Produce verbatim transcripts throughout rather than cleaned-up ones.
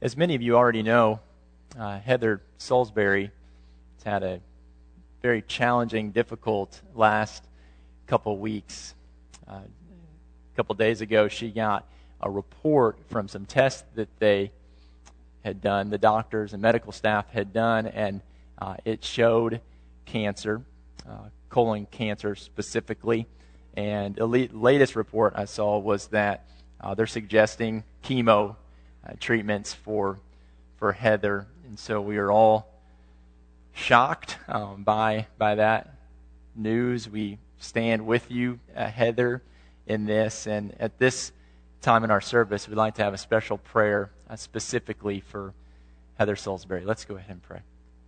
As many of you already know, uh, Heather Salisbury has had a very challenging, difficult last couple weeks. Uh, a couple days ago, she got a report from some tests that they had done, the doctors and medical staff had done, and uh, it showed cancer, uh, colon cancer specifically. And the le- latest report I saw was that uh, they're suggesting chemo uh, treatments for for Heather, and so we are all shocked um, by by that news. We stand with you, uh, Heather, in this, and at this time in our service, we'd like to have a special prayer uh, specifically for Heather Salisbury. Let's go ahead and pray.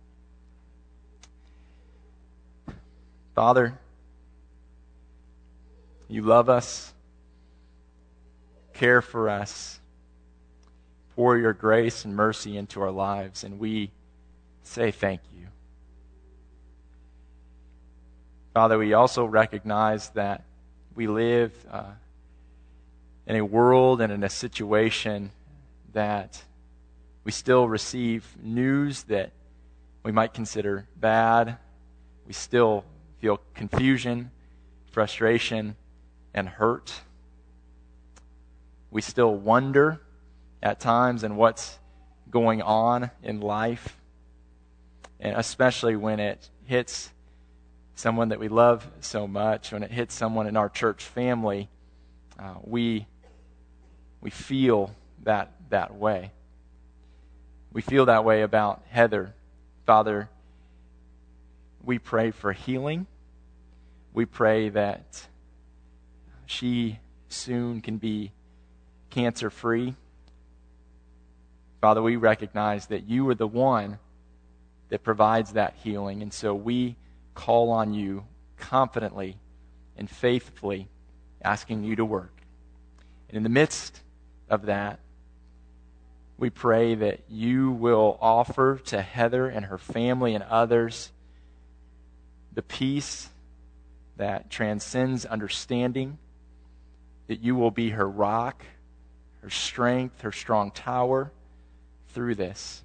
Father, you love us, care for us, pour your grace and mercy into our lives, and we say thank you. Father, we also recognize that we live uh, in a world and in a situation that we still receive news that we might consider bad. We still feel confusion, frustration, and hurt. We still wonder at times in what's going on in life, and especially when it hits someone that we love so much, when it hits someone in our church family, uh, we we feel that that way. We feel that way about Heather. Father, we pray for healing. We pray that she soon can be cancer-free. Father, we recognize that you are the one that provides that healing, and so we call on you confidently and faithfully, asking you to work. And in the midst of that, we pray that you will offer to Heather and her family and others the peace that transcends understanding, that you will be her rock, her strength, her strong tower through this.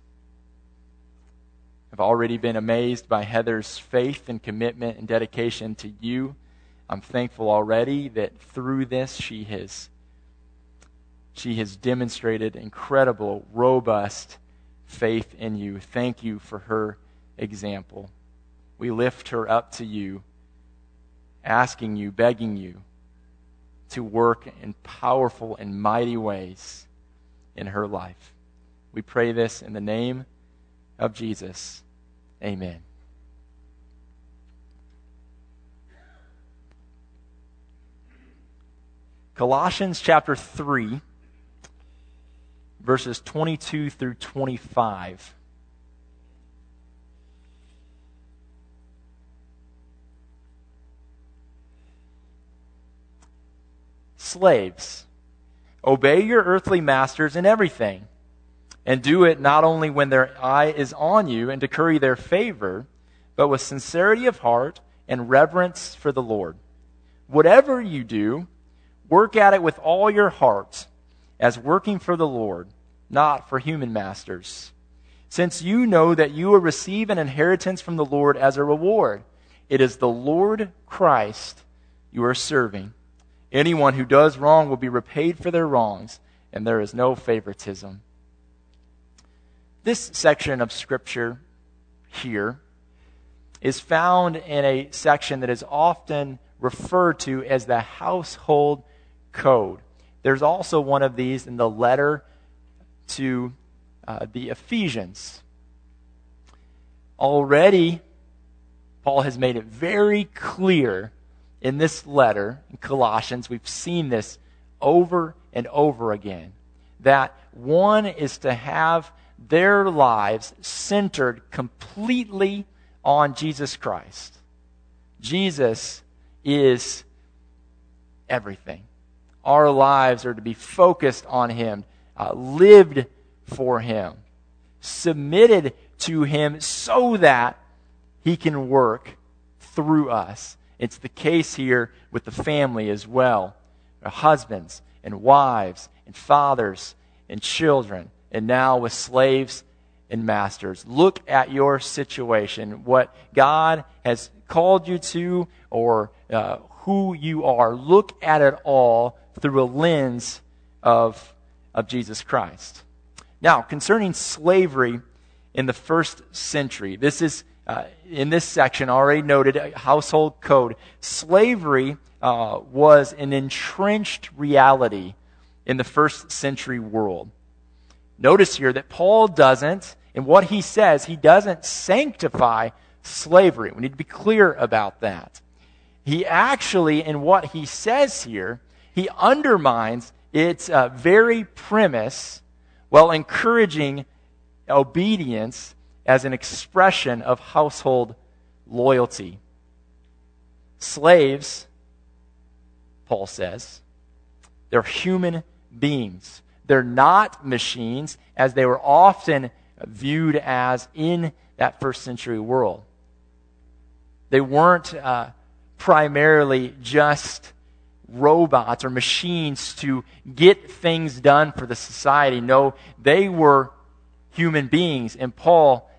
I've already been amazed by Heather's faith and commitment and dedication to you. I'm thankful already that through this she has she has demonstrated incredible, robust faith in you. Thank you for her example. We lift her up to you, asking you, begging you to work in powerful and mighty ways in her life. We pray this in the name of Jesus. Amen. Colossians chapter three, verses twenty-two through twenty-five. Slaves, obey your earthly masters in everything, and do it not only when their eye is on you and to curry their favor, but with sincerity of heart and reverence for the Lord. Whatever you do, work at it with all your heart, as working for the Lord, not for human masters, since you know that you will receive an inheritance from the Lord as a reward. It is the Lord Christ you are serving. Anyone who does wrong will be repaid for their wrongs, and there is no favoritism. This section of Scripture here is found in a section that is often referred to as the household code. There's also one of these in the letter to uh, the Ephesians. Already, Paul has made it very clear in this letter, in Colossians, we've seen this over and over again, that one is to have their lives centered completely on Jesus Christ. Jesus is everything. Our lives are to be focused on Him, uh, lived for Him, submitted to Him so that He can work through us. It's the case here with the family as well. Husbands and wives and fathers and children and now with slaves and masters. Look at your situation, what God has called you to, or uh, who you are. Look at it all through a lens of, of Jesus Christ. Now, concerning slavery in the first century, this is, uh, in this section, already noted, household code. Slavery uh, was an entrenched reality in the first century world. Notice here that Paul doesn't, in what he says, he doesn't sanctify slavery. We need to be clear about that. He actually, in what he says here, he undermines its uh, very premise while encouraging obedience as an expression of household loyalty. Slaves, Paul says, they're human beings. They're not machines, as they were often viewed as in that first century world. They weren't uh, primarily just robots or machines to get things done for the society. No, they were human beings. And Paul,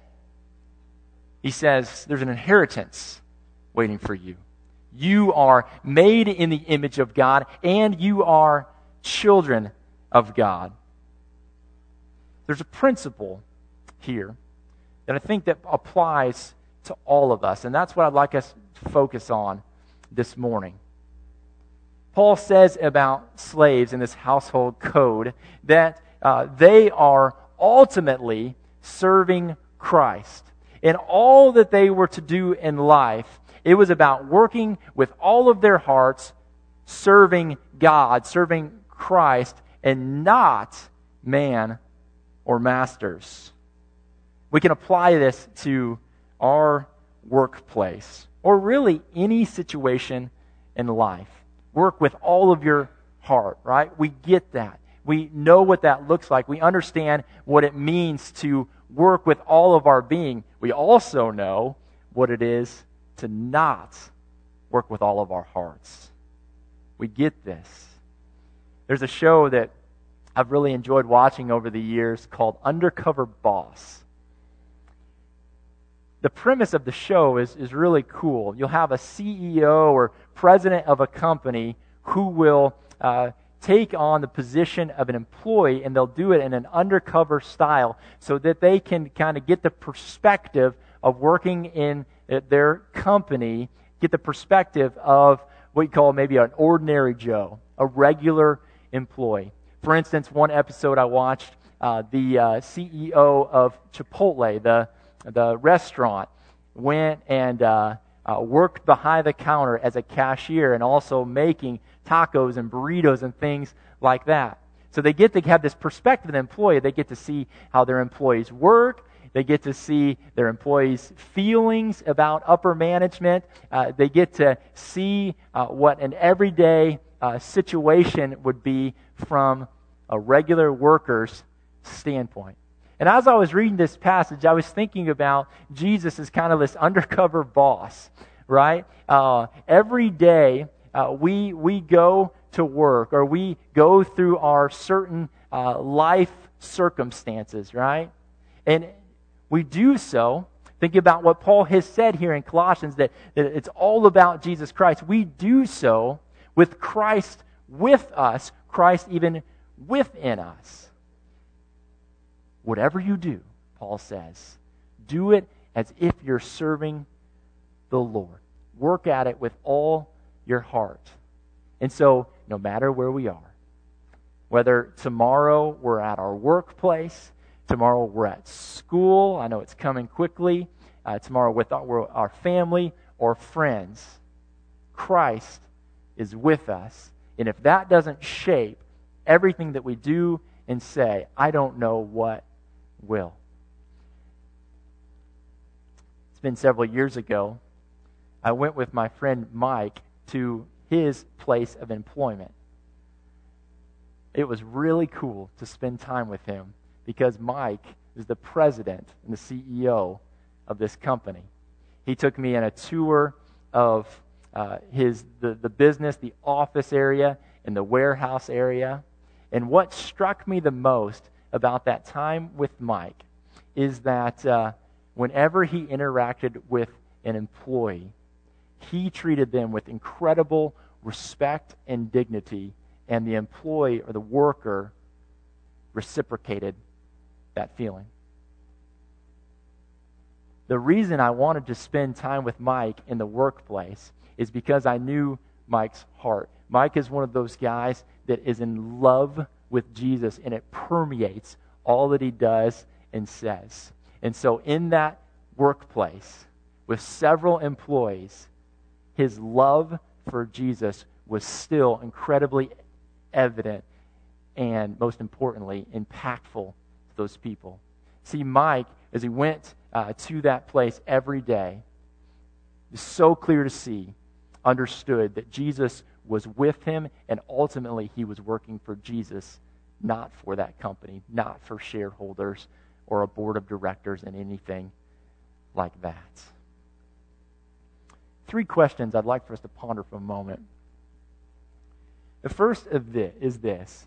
he says, there's an inheritance waiting for you. You are made in the image of God, and you are children of God. There's a principle here that I think that applies to all of us, and that's what I'd like us to focus on this morning. Paul says about slaves in this household code that uh, they are ultimately serving Christ. In all that they were to do in life, it was about working with all of their hearts, serving God, serving Christ, and not man or masters. We can apply this to our workplace, or really any situation in life. Work with all of your heart, right? We get that. We know what that looks like. We understand what it means to work with all of our being. We also know what it is to not work with all of our hearts. We get this. There's a show that I've really enjoyed watching over the years called Undercover Boss. The premise of the show is, is really cool. You'll have a C E O or president of a company who will uh, take on the position of an employee, and they'll do it in an undercover style so that they can kind of get the perspective of working in their company, get the perspective of what you call maybe an ordinary Joe, a regular employee. For instance, one episode I watched, uh, the uh, C E O of Chipotle, the the restaurant, went and uh, uh, worked behind the counter as a cashier and also making tacos and burritos and things like that. So they get to have this perspective of the employee. They get to see how their employees work. They get to see their employees' feelings about upper management. Uh, they get to see uh, what an everyday uh, situation would be from a regular worker's standpoint. And as I was reading this passage, I was thinking about Jesus as kind of this undercover boss, right? Uh, every day uh, we we go to work, or we go through our certain uh, life circumstances, right? And we do so, think about what Paul has said here in Colossians, that, that it's all about Jesus Christ. We do so with Christ with us, Christ even within us. Whatever you do, Paul says, do it as if you're serving the Lord. Work at it with all your heart. And so, no matter where we are, whether tomorrow we're at our workplace, tomorrow we're at school, I know it's coming quickly, uh, tomorrow with our, our family or friends, Christ is with us. And if that doesn't shape everything that we do and say, I don't know what will. It's been several years ago. I went with my friend Mike to his place of employment. It was really cool to spend time with him because Mike is the president and the C E O of this company. He took me on a tour of uh, his the, the business, the office area, and the warehouse area. And what struck me the most about that time with Mike is that uh, whenever he interacted with an employee, he treated them with incredible respect and dignity, and the employee or the worker reciprocated that feeling. The reason I wanted to spend time with Mike in the workplace is because I knew Mike's heart. Mike is one of those guys that is in love with Jesus, and it permeates all that he does and says. And so in that workplace, with several employees, his love for Jesus was still incredibly evident and, most importantly, impactful to those people. See, Mike, as he went uh, to that place every day, is so clear to see, understood that Jesus was with him, and ultimately he was working for Jesus, not for that company, not for shareholders or a board of directors and anything like that. Three questions I'd like for us to ponder for a moment. The first of this is this: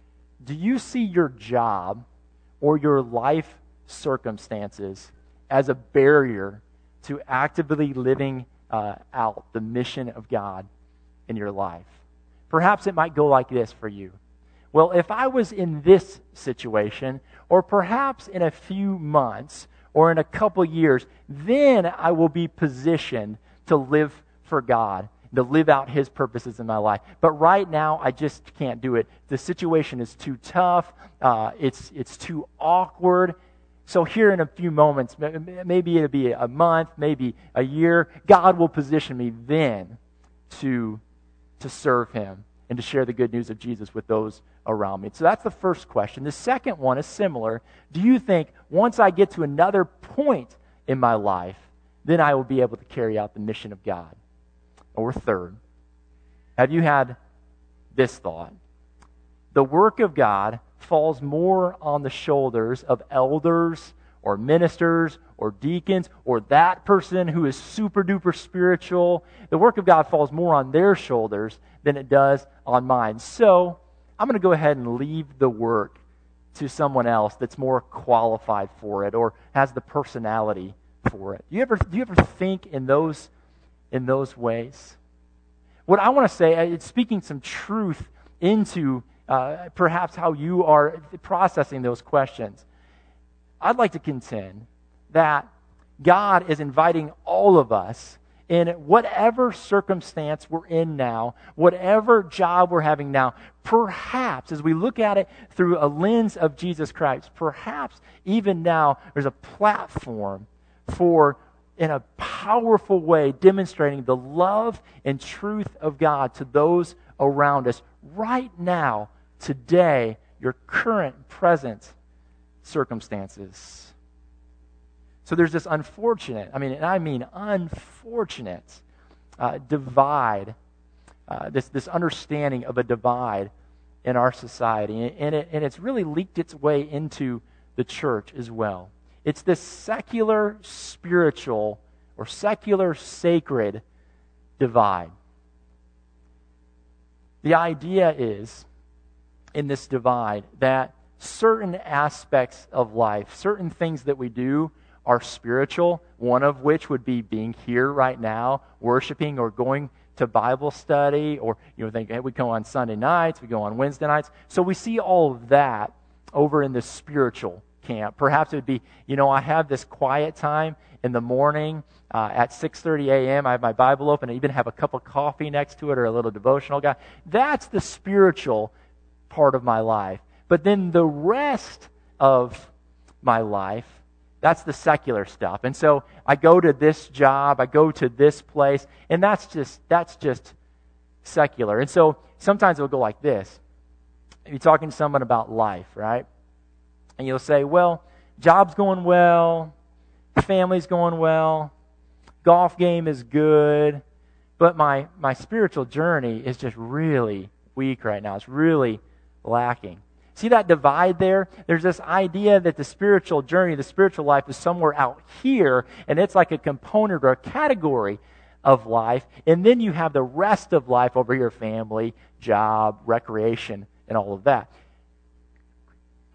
do you see your job or your life circumstances as a barrier to actively living uh, out the mission of God in your life? Perhaps it might go like this for you. Well, if I was in this situation, or perhaps in a few months, or in a couple years, then I will be positioned to live for God, to live out His purposes in my life. But right now, I just can't do it. The situation is too tough. Uh, it's it's too awkward. So here in a few moments, maybe it'll be a month, maybe a year, God will position me then to, to serve Him and to share the good news of Jesus with those around me. So that's the first question. The second one is similar. Do you think once I get to another point in my life, then I will be able to carry out the mission of God? Or third, have you had this thought? The work of God falls more on the shoulders of elders or ministers or deacons or that person who is super duper spiritual. The work of God falls more on their shoulders than it does on mine. So I'm going to go ahead and leave the work to someone else that's more qualified for it or has the personality for it. Do you ever do you ever think in those in those ways? What I want to say, it's speaking some truth into uh, perhaps how you are processing those questions. I'd like to contend that God is inviting all of us in whatever circumstance we're in now, whatever job we're having now, perhaps as we look at it through a lens of Jesus Christ, perhaps even now there's a platform for, in a powerful way, demonstrating the love and truth of God to those around us right now, today, your current, present circumstances. So there's this unfortunate, I mean, and I mean unfortunate uh, divide, uh, this, this understanding of a divide in our society. And, it, and it's really leaked its way into the church as well. It's this secular spiritual or secular sacred divide. The idea is, in this divide, that certain aspects of life, certain things that we do are spiritual, one of which would be being here right now, worshiping or going to Bible study, or you know, think, hey, we go on Sunday nights, we go on Wednesday nights. So we see all of that over in the spiritual camp. Perhaps it would be, you know, I have this quiet time in the morning uh, at six thirty a.m. I have my Bible open. I even have a cup of coffee next to it or a little devotional guide. That's the spiritual part of my life. But then the rest of my life, that's the secular stuff. And so I go to this job, I go to this place, and that's just that's just secular. And so sometimes it'll go like this. You're talking to someone about life, right? And you'll say, well, job's going well, family's going well, golf game is good, but my, my spiritual journey is just really weak right now. It's really lacking. See that divide there? There's this idea that the spiritual journey, the spiritual life is somewhere out here, and it's like a component or a category of life. And then you have the rest of life over here, family, job, recreation, and all of that.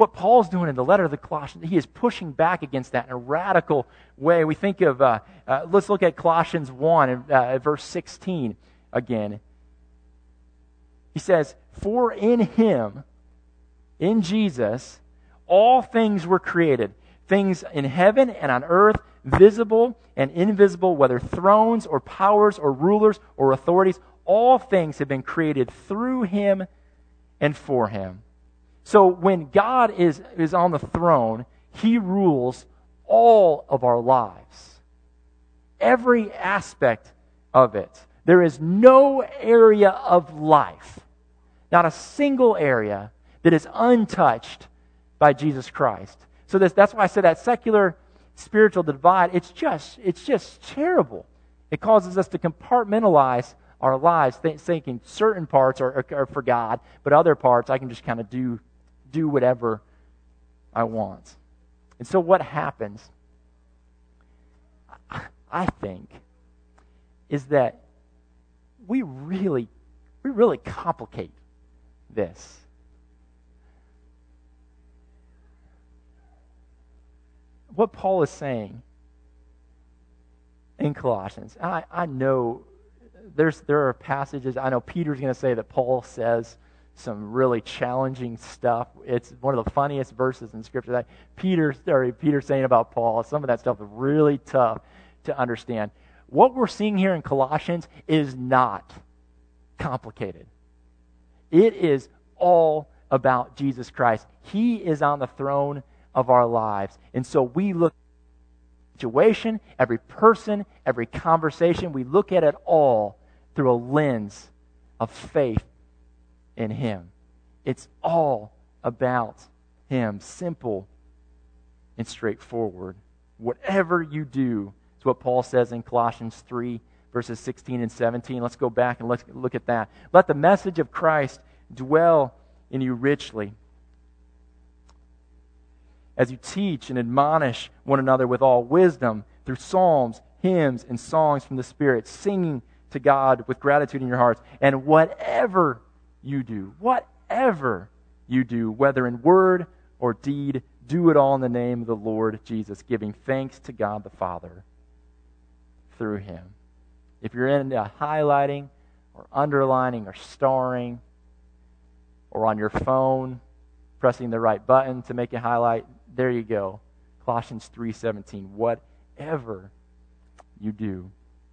what Paul's doing in the letter of the Colossians, he is pushing back against that in a radical way. We think of, uh, uh, let's look at Colossians one, uh, verse sixteen again. He says, "For in him, in Jesus, all things were created, things in heaven and on earth, visible and invisible, whether thrones or powers or rulers or authorities, all things have been created through him and for him." So when God is, is on the throne, he rules all of our lives. Every aspect of it. There is no area of life, not a single area, that is untouched by Jesus Christ. So this, that's why I said that secular spiritual divide, it's just, it's just terrible. It causes us to compartmentalize our lives, th- thinking certain parts are, are, are for God, but other parts I can just kind of do, do whatever I want. And so what happens, I think, is that we really, we really complicate this. What Paul is saying in Colossians, I, I know there's there are passages, I know Peter's going to say that Paul says some really challenging stuff. It's one of the funniest verses in Scripture that Peter, or Peter's saying about Paul. Some of that stuff is really tough to understand. What we're seeing here in Colossians is not complicated. It is all about Jesus Christ. He is on the throne of our lives. And so we look at the situation, every person, every conversation, we look at it all through a lens of faith in him. It's all about him. Simple and straightforward. Whatever you do is what Paul says in Colossians three, verses sixteen and seventeen. Let's go back and let's look at that. Let the message of Christ dwell in you richly, as you teach and admonish one another with all wisdom through psalms, hymns, and songs from the Spirit, singing to God with gratitude in your hearts. And whatever you do, whatever you do, whether in word or deed, do it all in the name of the Lord Jesus, giving thanks to God the Father through him. If you're into highlighting or underlining or starring, or on your phone, pressing the right button to make it highlight, there you go. Colossians three seventeen. Whatever you do.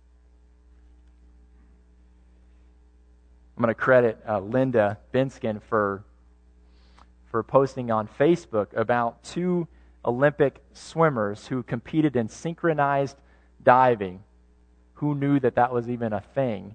I'm going to credit uh, Linda Binskin for, for posting on Facebook about two Olympic swimmers who competed in synchronized diving. Who knew that that was even a thing?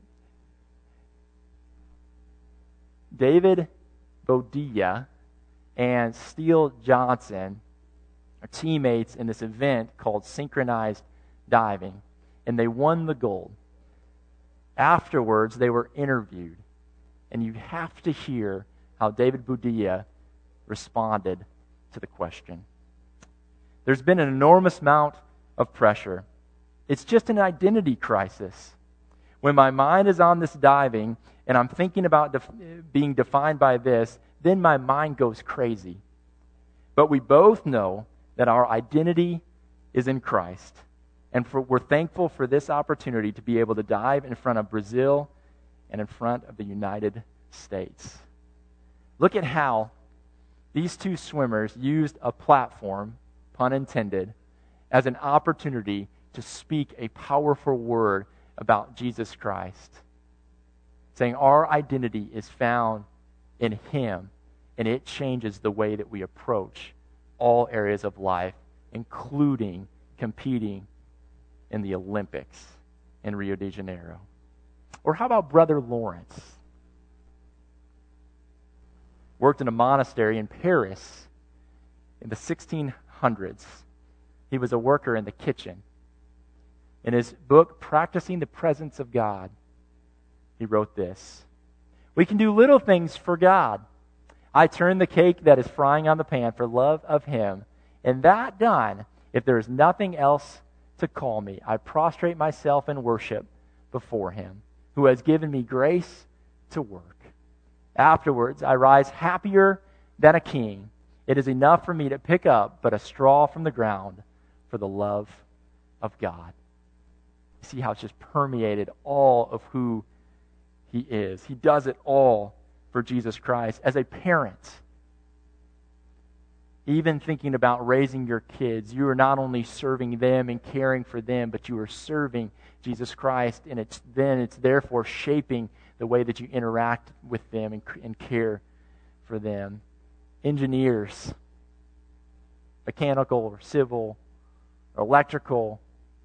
David Bodilla and Steele Johnson are teammates in this event called synchronized diving, and they won the gold. Afterwards, they were interviewed, and you have to hear how David Bodilla responded to the question. There's been an enormous amount of pressure. It's just an identity crisis. When my mind is on this diving, and I'm thinking about def- being defined by this, then my mind goes crazy. But we both know that our identity is in Christ. And for, we're thankful for this opportunity to be able to dive in front of Brazil and in front of the United States. Look at how these two swimmers used a platform, pun intended, as an opportunity to speak a powerful word about Jesus Christ. Saying our identity is found in him, and it changes the way that we approach all areas of life, including competing in the Olympics in Rio de Janeiro. Or how about Brother Lawrence? Worked in a monastery in Paris in the sixteen hundreds. He was a worker in the kitchen. In his book, Practicing the Presence of God, he wrote this: "We can do little things for God. I turn the cake that is frying on the pan for love of him, and that done, if there is nothing else to call me, I prostrate myself in worship before him, who has given me grace to work. Afterwards, I rise happier than a king, It is enough for me to pick up but a straw from the ground for the love of God. You see how it's just permeated all of who he is. He does it all for Jesus Christ. As a parent, even thinking about raising your kids, you are not only serving them and caring for them, but you are serving Jesus Christ, and it's then it's therefore shaping the way that you interact with them and, and care for them. Engineers, mechanical or civil or electrical,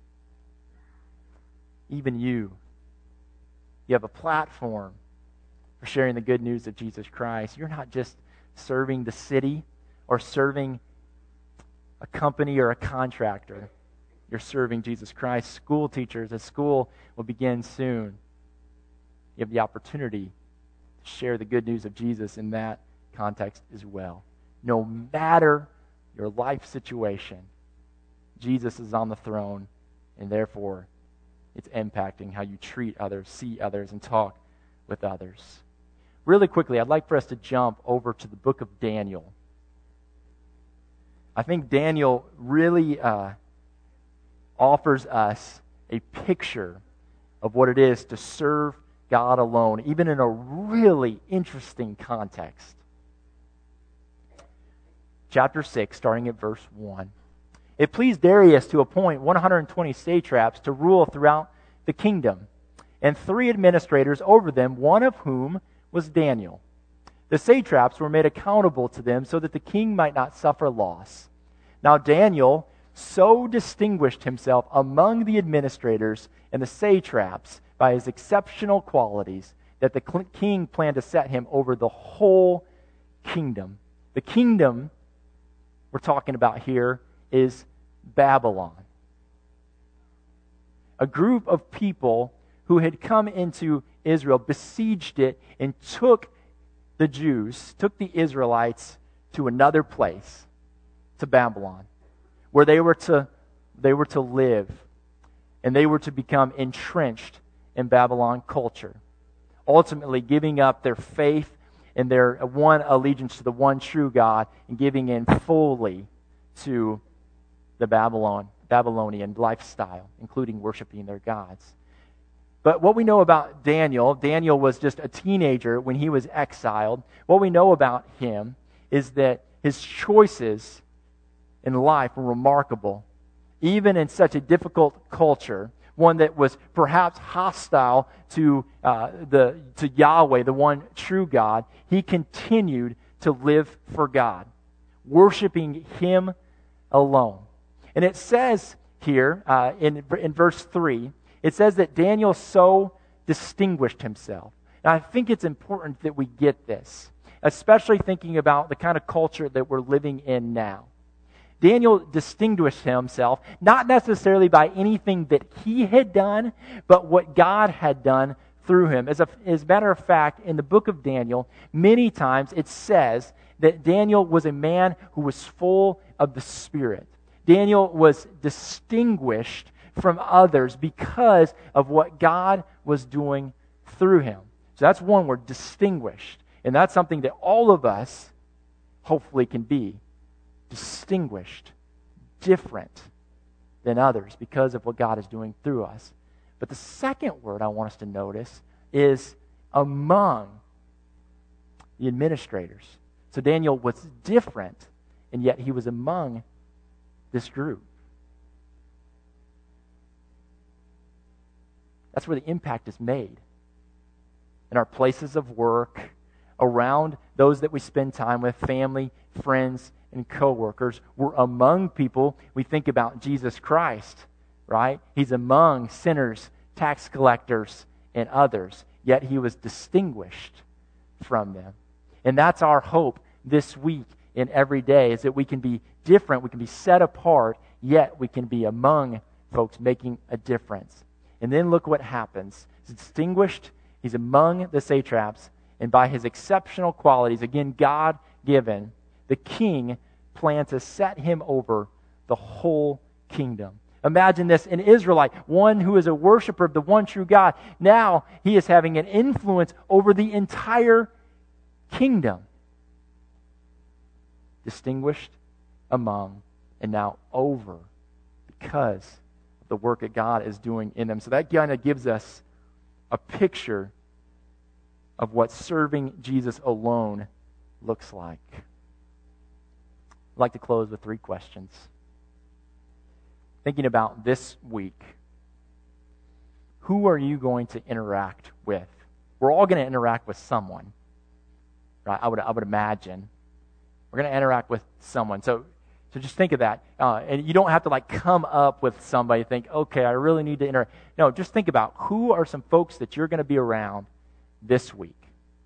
even you, you have a platform for sharing the good news of Jesus Christ. You're not just serving the city or serving a company or a contractor. You're serving Jesus Christ. School teachers, a school will begin soon. You have the opportunity to share the good news of Jesus in that context as well. No matter your life situation, Jesus is on the throne, and therefore it's impacting how you treat others, see others, and talk with others. Really quickly, I'd like for us to jump over to the book of Daniel. I think Daniel really uh, offers us a picture of what it is to serve God alone, even in a really interesting context. Chapter six, starting at verse one. It pleased Darius to appoint one hundred twenty satraps to rule throughout the kingdom, and three administrators over them, one of whom was Daniel. The satraps were made accountable to them so that the king might not suffer loss. Now Daniel so distinguished himself among the administrators and the satraps by his exceptional qualities that the king planned to set him over the whole kingdom. The kingdom we're talking about here is Babylon. A group of people who had come into Israel, besieged it, and took the Jews, took the Israelites to another place, to Babylon, where they were to they were to live, and they were to become entrenched in Babylon culture, ultimately giving up their faith and their one allegiance to the one true God, and giving in fully to the Babylon Babylonian lifestyle, including worshiping their gods. But what we know about Daniel, Daniel was just a teenager when he was exiled. What we know about him is that his choices in life were remarkable, even in such a difficult culture, one that was perhaps hostile to uh, the to Yahweh, the one true God. He continued to live for God, worshiping Him alone. And it says here uh, in in verse three, it says that Daniel so distinguished himself. Now, I think it's important that we get this, especially thinking about the kind of culture that we're living in now. Daniel distinguished himself not necessarily by anything that he had done, but what God had done through him. As a, as a matter of fact, in the book of Daniel, many times it says that Daniel was a man who was full of the Spirit. Daniel was distinguished from others because of what God was doing through him. So that's one word, distinguished. And that's something that all of us hopefully can be. Distinguished, different than others because of what God is doing through us. But the second word I want us to notice is among the administrators. So Daniel was different, and yet he was among this group. That's where the impact is made. In our places of work, around those that we spend time with, family, friends, and co-workers. We're among people. We think about Jesus Christ, right? He's among sinners, tax collectors, and others. Yet he was distinguished from them. And that's our hope this week and every day, is that we can be different, we can be set apart, yet we can be among folks making a difference. And then look what happens. He's distinguished, he's among the satraps, and by his exceptional qualities, again, God-given, the king planned to set him over the whole kingdom. Imagine this, an Israelite, one who is a worshiper of the one true God. Now he is having an influence over the entire kingdom. distinguished among, and now over, because of the work that God is doing in them. So that kind of gives us a picture of what serving Jesus alone looks like. I'd like to close with three questions. Thinking about this week, who are you going to interact with? We're all going to interact with someone, right? I would, I would imagine. We're going to interact with someone. So, so just think of that. Uh, and you don't have to like come up with somebody and think, okay, I really need to interact. No, just think about who are some folks that you're going to be around this week.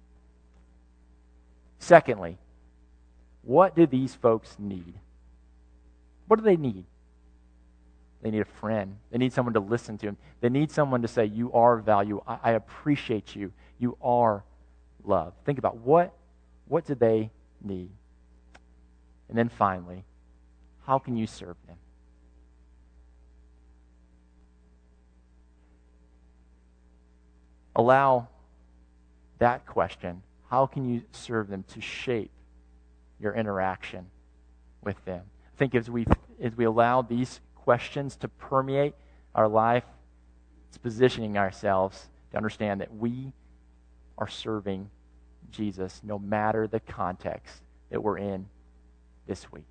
Secondly, what do these folks need? What do they need? They need a friend. They need someone to listen to them. They need someone to say, you are valuable. I, I appreciate you. You are loved. Think about what, what do they need? And then finally, how can you serve them? Allow that question, how can you serve them, to shape your interaction with them. I think as we as we allow these questions to permeate our life, it's positioning ourselves to understand that we are serving Jesus no matter the context that we're in this week.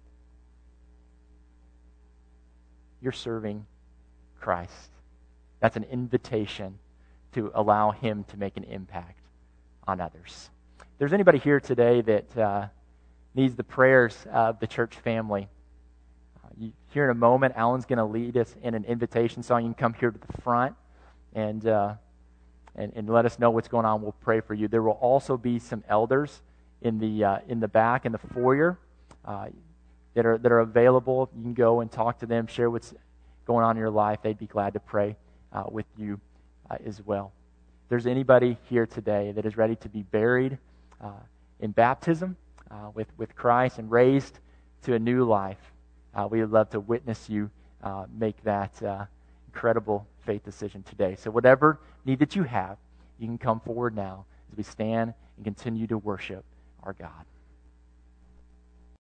You're serving Christ. That's an invitation to allow him to make an impact on others. If there's anybody here today that uh, needs the prayers of the church family, uh, you, here in a moment, Alan's going to lead us in an invitation song. You can come here to the front and, uh, and and let us know what's going on. We'll pray for you. There will also be some elders in the uh, in the back in the foyer uh, that are that are available. You can go and talk to them, share what's going on in your life. They'd be glad to pray uh, with you uh, as well. If there's anybody here today that is ready to be buried uh, in baptism uh, with, with Christ and raised to a new life, uh, we would love to witness you uh, make that uh, incredible faith decision today. So whatever need that you have, you can come forward now as we stand and continue to worship our God.